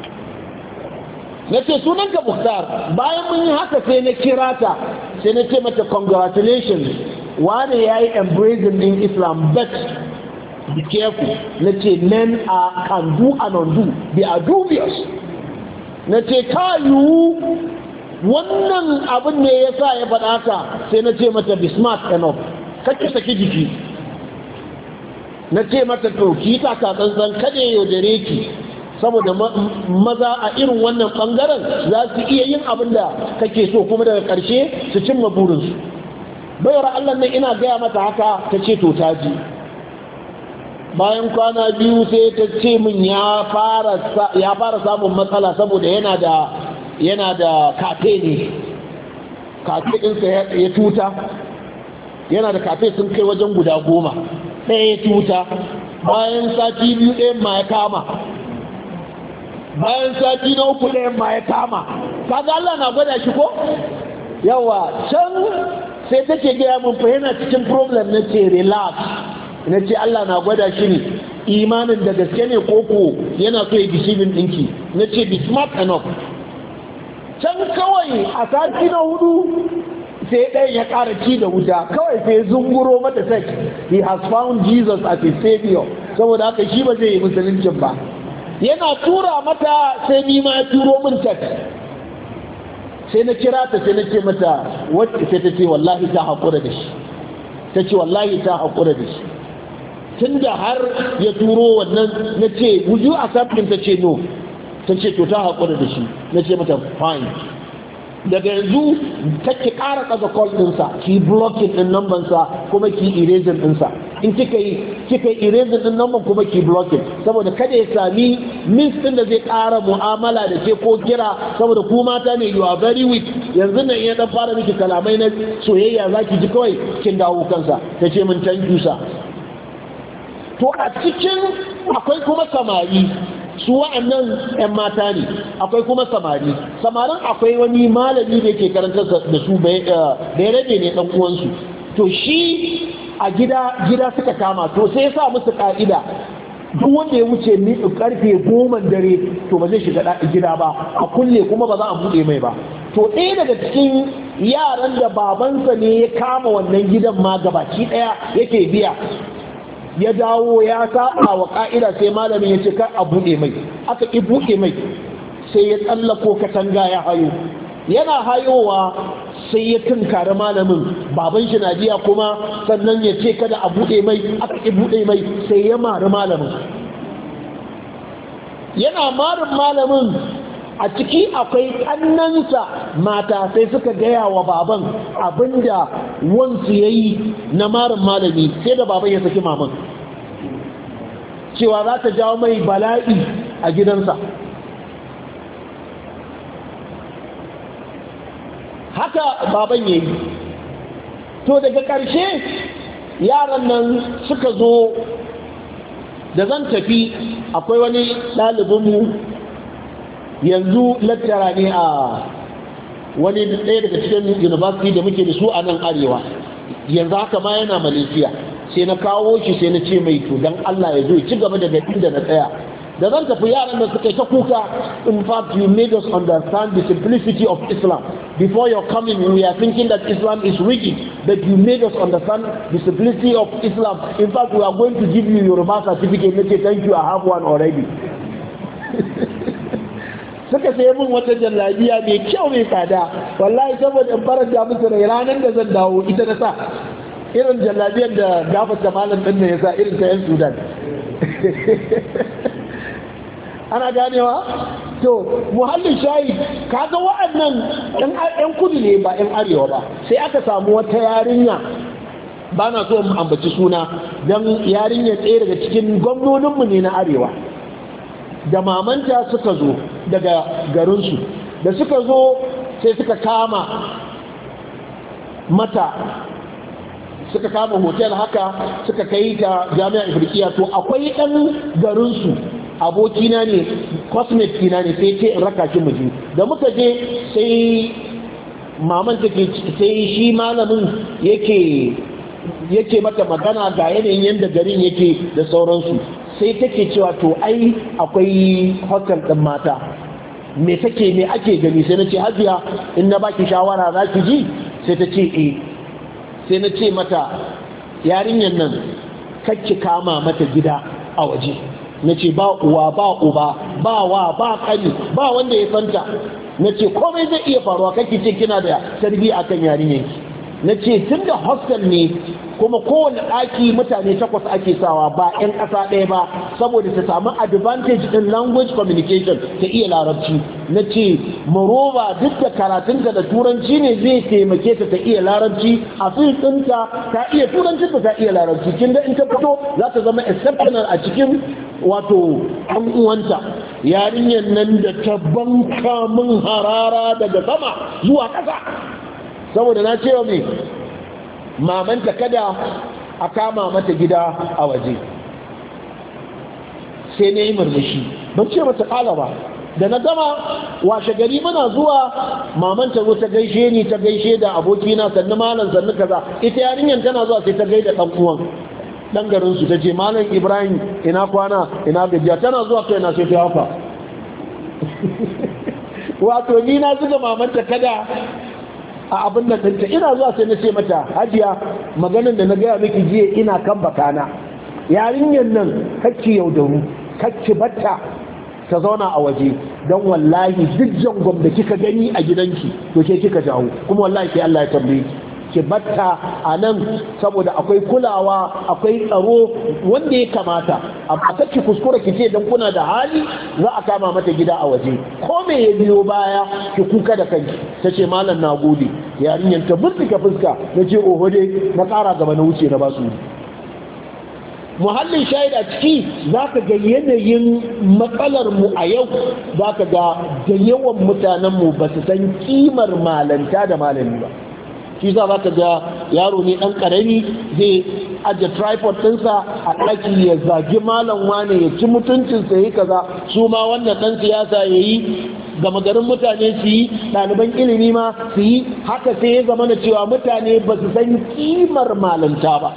Na ce sunanka Mukhtar. Bayan mun yi haka sai na kira ta, sai na ce mata congratulations, wane ya yi embracing in Islam, but be careful. Na ce men can do and undo, they are dubious. Na ce ka yiwu wannan abin ne ya sa ya faɗa ka, sai na ce mata be smart enough, kake saki jiki. Na ce mata to ki ta tsantsan kada ya yaudare ki, saboda maza a irin wannan bangaren za su iya yin abin da kake so kuma daga ƙarshe su cimma burinsu. Bayar Allah nan ina gaya mata haka ta ce to ta ji. Bayan kwana biyu sai ta ce min ya fara samun matsala saboda yana da kafe ne, kafe ɗinsa ya tuta, yana da kafe sun kai wajen guda 10, ɗaya ya tuta, bayan sati biyu ɗayan ma ya kama, bayan sati na 3 ɗayan ma ya kama. Kaga Allah na gwada shi ko? Yawa can sai take gaya min fa yana cikin problem. Na ce relax, na ce Allah na gwada shi ne, imanin da gaske ne koko yana so ya deceiving ɗinki. Na ce be smart enough. Can kawai a sati na 4 sai ɗayan ya ƙara ci da wuta, kawai sai zunguro mata sex. He has found Jesus as a savior, saboda haka shi ba zai yi musuluncin ba. Yana tura mata sai ni ma ya turo min text. Sai na kira ta sai na ce mata wacce, sai ta ce wallahi ta haƙura da shi, ta ce wallahi ta haƙura da shi tun da har ya turo wannan. Na ce would you accept him? Ta ce no. Ta ce to ta haƙura da shi. Na ce mata fine, daga yanzu take ƙara ƙasa call ɗinsa, ki blocking ɗin numbansa kuma ki erasing ɗinsa. In kika yi erasing ɗin numban kuma ki blocking, saboda kada ya sami means ɗin da zai ƙara mu'amala da ke ko kira, saboda ku mata ne you are very weak. Yanzu nan ya ɗan fara miki kalamai na soyayya za ki ji kawai kin dawo kansa. Ta ce min thank you sir. To a cikin akwai kuma samari, su wa'annan 'yan mata ne, akwai kuma samarin akwai wani malami da yake karantar da su bai rabe ne dan uwansu. To shi a gida suka kama, to sai ya sa musu ka'ida duk wanda ya wuce ni karfe 10 dare to ba zai shiga gida ba, a kulle kuma ba za a bude mai ba. To ɗaya daga cikin yaran da babansa ne ya kama wannan gidan ma gabaki ɗaya yake biya, ya dawo ya saba wa ka'ida, sai malamin ya ce kar a buɗe mai, aka ƙi buɗe mai, sai ya tsallako katanga ya hayo. Yana hayowa sai ya tunkari malamin, baban shi na jiya kuma sannan ya ce kada a buɗe mai, aka ƙi buɗe mai, sai ya mari malamin. Yana marin malamin, a ciki akwai ƙannansa mata, sai suka gaya wa baban abinda wansu ya yi na marin malami, sai da baban ya saki maman cewa za ta jawo mai bala'i a gidansa. Haka baban ya yi. To daga ƙarshe yaran nan suka zo, da zan tafi akwai wani ɗalibinmu yanzu lecturer ne a wani ɗaya daga cikin university da muke da su a nan arewa, yanzu haka ma yana Malaysia. Sai na kawo shi sai na ce mai to dan Allah ya zo ci gaba daga inda na tsaya. Da zan tafi yaran da suka yi ta kuka, in fact you made us understand the simplicity of Islam. Before your coming we are thinking that Islam is rigid, but you made us understand the simplicity of Islam. In fact we are going to give you your certificate. Na ce thank you, I have one already. Suka sai min wata jallabiya mai kyau mai tsada, wallahi saboda in faranta musu rai ranar da zan dawo ita na sa, irin jallabiyar da gafata malam ɗin ne ya sa, irin ta 'yan Sudan. Ana ganewa? To muhallin shayi, kaga wa'annan 'yan kudu ne ba 'yan arewa ba. Sai aka samu wata yarinya, ba na so mu ambaci suna, don yarinya ɗaya daga cikin gwamnoninmu ne na arewa, da mamanta suka zo daga garinsu. Da suka zo sai suka kama hotel haka, suka kai ta jami'ar Ifriqiya. To akwai ɗan garinsu, abokina ne, classmate ɗina ne, sai ce in raka shi muje. Da muka je sai maman take, sai shi malamin yake mata magana ga yanayin yadda garin yake da sauransu. Sai take cewa to ai akwai hotel ɗin mata, me ake gani? Sai na ce hajiya in na baki shawara za ki ji? Sai ta ce eh. Sai na ce mata yarinyar nan kacce kama mata gida a waje. Na ce ba uwa ba uba ba wa ba kani ba wanda ya santa. Na ce komai zai iya faruwa, kake ce kina da tarbiyya akan yarinyar. Na ce tun da hostel ne kuma kowane ɗaki mutane 8 ake sawa ba 'yan ƙasa ɗaya ba saboda ta samu advantage in language communication ta iya larabci na ce maroba duk da karatunta da turanci ne zai taimake ta iya larabci a fil ɗinta ta iya turancinta ta iya larabci kin da in ta fito za ta zama exceptional a cikin wato ɗan uwanta yarinyar nan da ta banka min harara daga sama zuwa ƙasa saboda na cewa mai mamanta kada a kama mata gida a waje sai na yi murmushi ban ce mata kala ba da na gama washe gari muna zuwa mamanta zo ta gaishe ni ta gaishe da abokina sannu malam sannu kaza ita yarinyar tana zuwa sai ta gaida dan uwan dan garin su tace malam Ibrahim ina kwana ina gajiya tana zuwa kai na sai ta haka wato ni na zuga mamanta kada a abin da ɗinta ina zuwa sai na ce mata hajiya maganin da na gaya miki jiya ina kan bakana yarinyar nan kacci yaudaru kacci batta ta zauna a waje don wallahi duk jangon da kika gani a gidanki to ke kika jawo kuma wallahi ke Allah ya tambaye ki batta a nan saboda akwai kulawa akwai tsaro wanda ya kamata amma kacci kuskura ki ce don kuna da hali za a kama mata gida a waje ko me ya biyo baya ki kuka da kanki ta ce malam na gode yarinyar ta burtuka fuska na ce oho dai na ƙara gaba na wuce na basu muhallin shahid a ciki za ka ga yanayin matsalar mu a yau za ka ga da yawan mutanenmu ba su san kimar malanta da malami ba shi za ka ga yaro ne ɗan ƙarami zai ajiye tripod ɗinsa a ɗaki ya zagi malam wane ya ci mutuncinsa ya yi kaza su ma wannan ɗan siyasa ya yi gama garin mutane su yi ɗaliban ilimi ma su yi haka sai ya zama na cewa mutane ba su san kimar malanta ba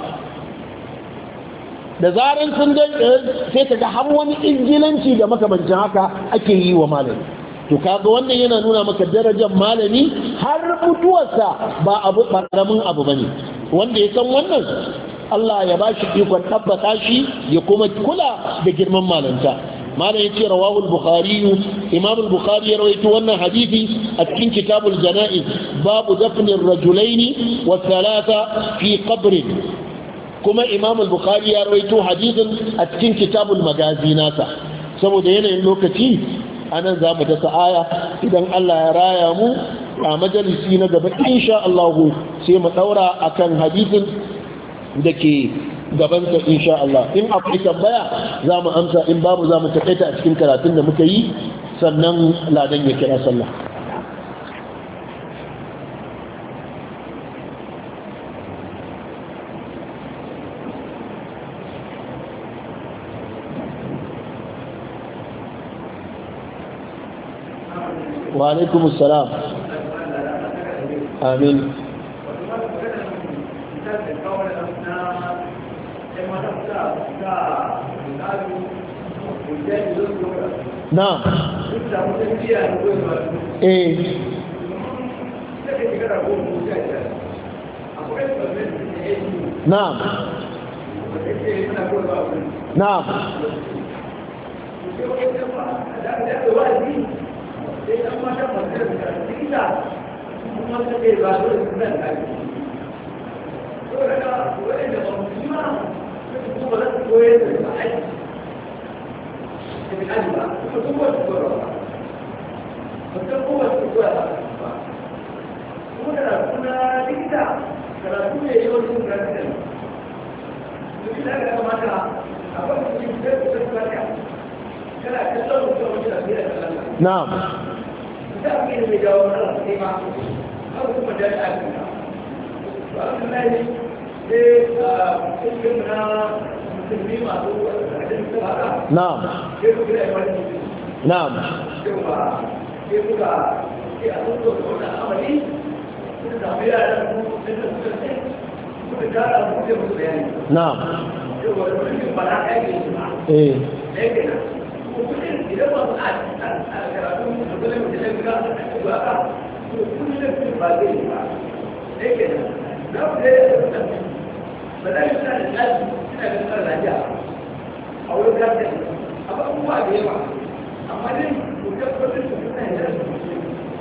da zaran sun sai ta ga har wani injilanci da makamancin haka ake yi wa malami to kaga wannan yana nuna maka darajar malami har mutuwarsa ba karamin abu bane wanda ya san wannan Allah ya bashi ikon tabbata shi ya kuma kula da girman malanta malam yace rawahu al-bukhari imam al-bukhari ya rawaito wannan hadisi a cikin kitabul janaiz babu dafn ar-rajulaini wa thalatha fi qabr kuma imam al-bukhari ya rawaito hadisin a cikin kitabul magazi nasa saboda yanayin lokaci anan zamu dasa aya idan Allah ya raya mu a majalisi na gaba insha Allah sai mu daura akan hadisin da ke gabansa insha Allah in akwai tambaya za mu amsa in babu za mu taƙaita a cikin karatun da muka yi sannan ladan ya kira sallah wa alaikumus salam amin نعم ايه نعم نعم نعم نعم نعم نعم ايه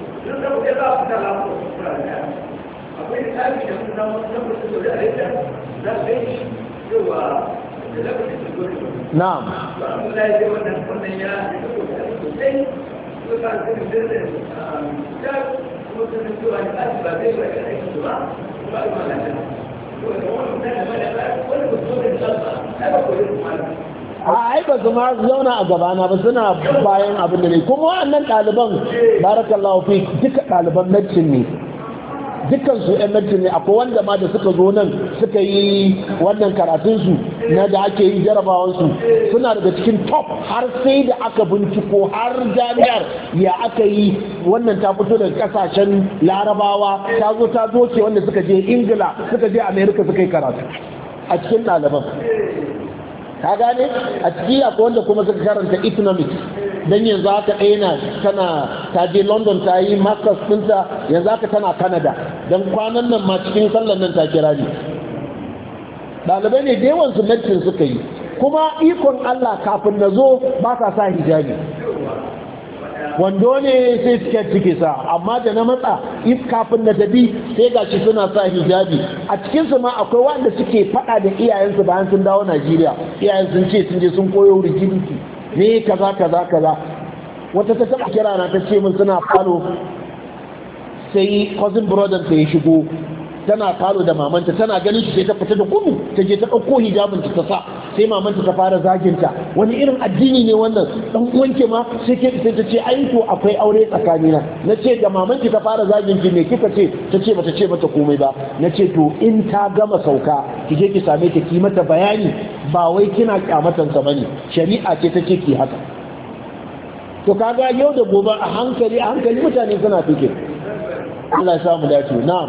akwai da tsari da kuma na'am ai ba su ma zauna a gabana ba suna bayan abin da ne kuma wannan ɗaliban barakallahu fi duka ɗaliban medicine ne dukkan su yan medicine ne akwai wanda ma da suka zo nan suka yi wannan karatunsu na da ake yi jarabawansu suna daga cikin top har sai da aka binciko har jami'ar ya aka yi wannan ta fito daga kasashen larabawa ta zo ce wanda suka je ingila suka je america suka yi karatu a cikin ɗaliban ka gane a ciki akwai wanda kuma suka karanta economics don yanzu haka ɗaya ta je london ta yi masters ɗinta yanzu haka tana canada don kwanan nan ma cikin sallan nan ta kira ne ɗalibai ne da yawansu medicine suka yi kuma ikon allah kafin na zo ba sa sa hijabi wando ne sai skirt suke sa amma da na matsa kafin na tafi sai gashi suna sa hijabi a cikinsu ma akwai wanda suke fada da iyayensu bayan sun dawo Najeriya iyayen sun ce sun je sun koyo rigidity ne kaza wata ta taba kira na ta ce min suna falo sai cousin brother ta ya shigo tana falo da mamanta tana ganin shi sai ta fita da gudu ta je ta ɗauko hijabin ta sa sai mamanta ta fara zaginta wani irin addini ne wannan dan uwanke ma sai ta ce ai to akwai aure tsakanina na ce da mamanki ta fara zagin ki me kika ce ta ce bata ce mata komai ba na ce to in ta gama sauka ki je ki same ta ki mata bayani ba wai kina kyamatan sa bane shari'a ce take ki haka to kaga yau da gobe a hankali mutane suna fike Allah ya samu dace na'am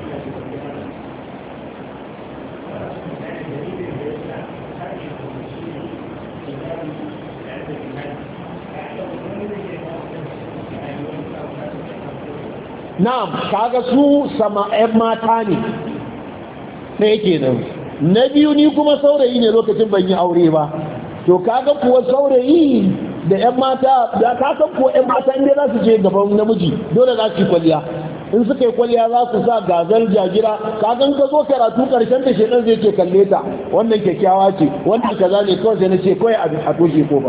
na'am kaga su sama 'yan mata ne ɗaya kenan na biyu ni kuma saurayi ne lokacin ban yi aure ba to kaga kuwa saurayi da 'yan mata da kasan kuwa 'yan mata inda za su je gaban namiji dole za su yi kwalliya in suka yi kwalliya za su sa gazal jagira kagan ka zo karatu karshen da shedan zai ce kalle ta wannan kyakkyawa ce wannan kaza ne kawai sai na ce kawai a toshe ko ba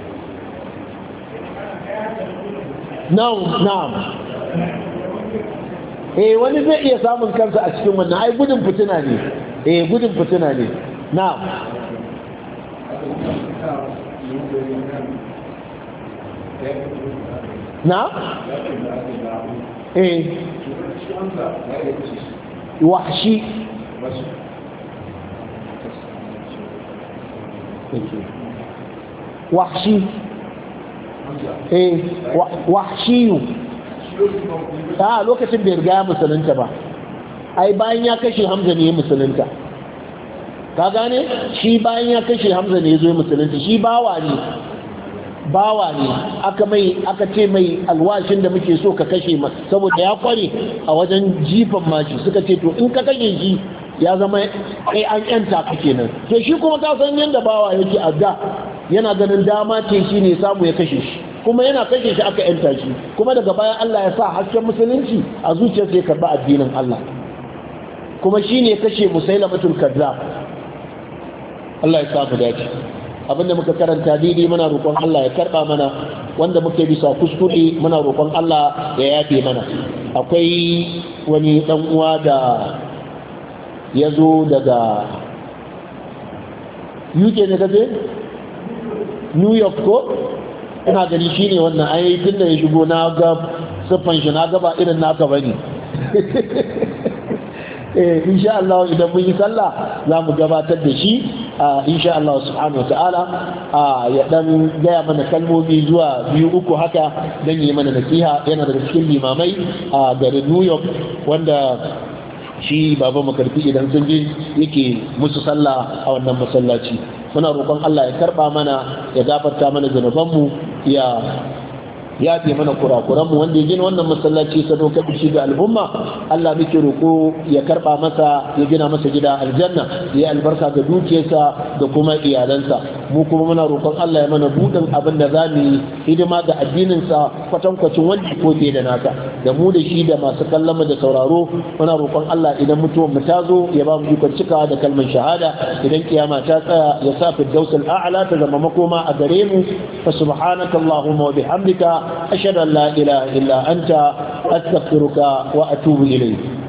na'am wani zai iya samun kansa a cikin wannan ai gudun fitina ne gudun fitina ne na'am na wahshi wahshiyu lokacin bai riga ya musulunta ba ai bayan ya kashe hamza ne ya musulunta ka gane shi bayan ya kashe hamza ne ya zo ya musulunta shi bawa ne aka ce mai alwashin da muke so ka kashe masa saboda ya kware a wajen jifan mashi suka ce to in ka kashe shi ya zama kai an yanta ka kenan to shi kuma ka san yanda bawa yake adda yana ganin dama ce shi ne samu ya kashe shi kuma yana kashe shi aka yanta shi kuma daga bayan Allah ya sa hasken musulunci a zuciyarsa ya karba addinin Allah kuma shi ne kashe musailamatul kazzab Allah ya sa mu dace abinda muka karanta daidai muna roƙon Allah ya karba mana wanda muke bisa kuskure muna roƙon Allah ya yafe mana akwai wani dan uwa da ya zo daga UK ne kaje New York ko ina gani shine wannan ai tun da ya shigo na ga siffan shi na gaba irin naka bane insha Allah idan mun yi sallah za mu gabatar da shi insha Allah subhanahu wa ta'ala ya dan gaya mana kalmomi zuwa 2-3 haka dan yi mana nasiha yana daga cikin limamai a garin New York wanda shi baba makarfi idan sun je yake musu sallah a wannan masallaci muna roƙon Allah ya karba mana ya gafarta mana zanubanmu ya fi mana kurakuranmu wanda ya gina wannan masallaci sadaukar shi ga al'umma Allah muke roƙo ya karba masa ya gina masa gida aljanna ya albarka ga dukiyarsa da kuma iyalansa mu kuma muna roƙon Allah ya mana buɗin abin da za mu yi hidima ga addininsa kwatankwacin wanda ko da naka da mu da shi da masu kallon mu da sauraro muna roƙon Allah idan mutuwar mu ta zo ya ba mu ikon cikawa da kalmar shahada idan kiyama ta tsaya ya sa firdausul a'la ta zama makoma a gare mu fa subhanaka allahumma wa bihamdika ashhadu an la ilaha illa anta astaghfiruka wa atubu ilayk